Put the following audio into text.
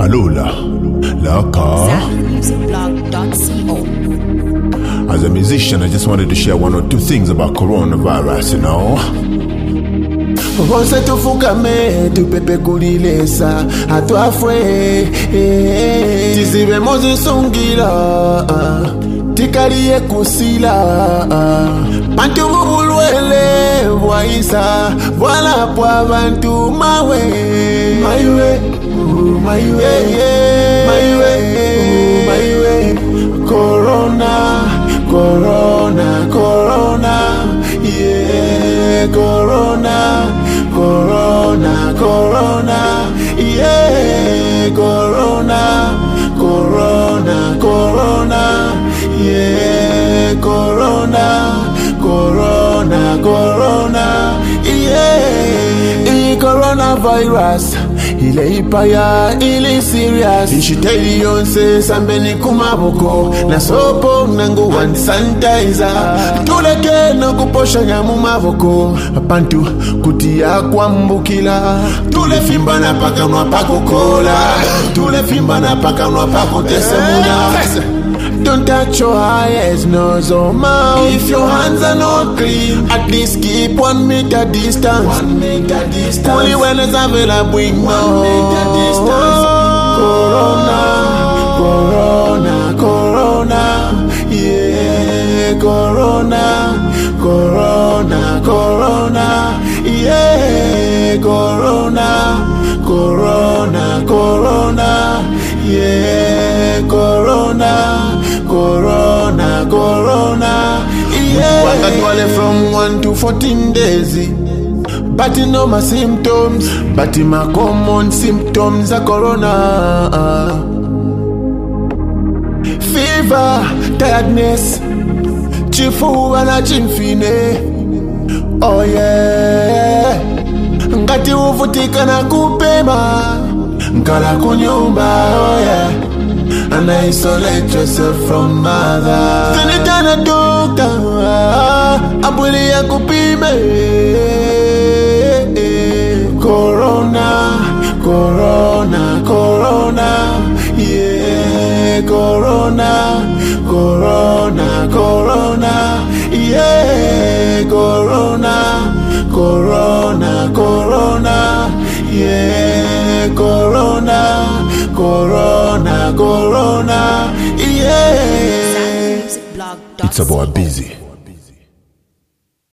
Malula, Laka. ZackMusicBlog.co. As a musician, I just wanted to share one or two things about coronavirus, you know. Onse tufukame tupepe kulilesa atwafwe tizibe mozisungira tikaliye kusila bantu bubulwele bwaisa bwalapwa bantu mawe maiwe maiwe maiwe maiwe corona corona corona yeah corona corona corona yeah corona corona corona yeah corona corona corona yeah coronavirus ile ipaya ile serious ishiteli yonse sambeni kumaboko na sopo nangu one sanitizer tuleke no kuposha nyamu maboko abantu kutia kwambukila tule fimba na paka no pakokola tule fimba na paka no pakotesemuna. Don't touch your eyes, nose or mouth. If your hands are not clean, at least keep 1 meter distance. 1 meter distance. Only when it's available, bring 1 meter distance. Corona, corona, corona. Yeah, corona, corona, corona. Yeah, corona, corona, corona. Yeah, corona. Corona, corona, yeah. Waka dwale from 1 to 14 days. But no my symptoms, but my common symptoms are corona. Fever, tiredness, chifu na chimfine. Oh yeah. Ngati uvutika na kupema, nkala kunyumba, oh yeah. And isolate yourself from others. Tinitana dokta abuli ya kupime. Corona, corona, corona. Yeah, corona, corona, corona. Yeah, corona, corona, corona. Yeah, corona, corona, corona, yeah. ZackMusicBlog.co. It's about busy.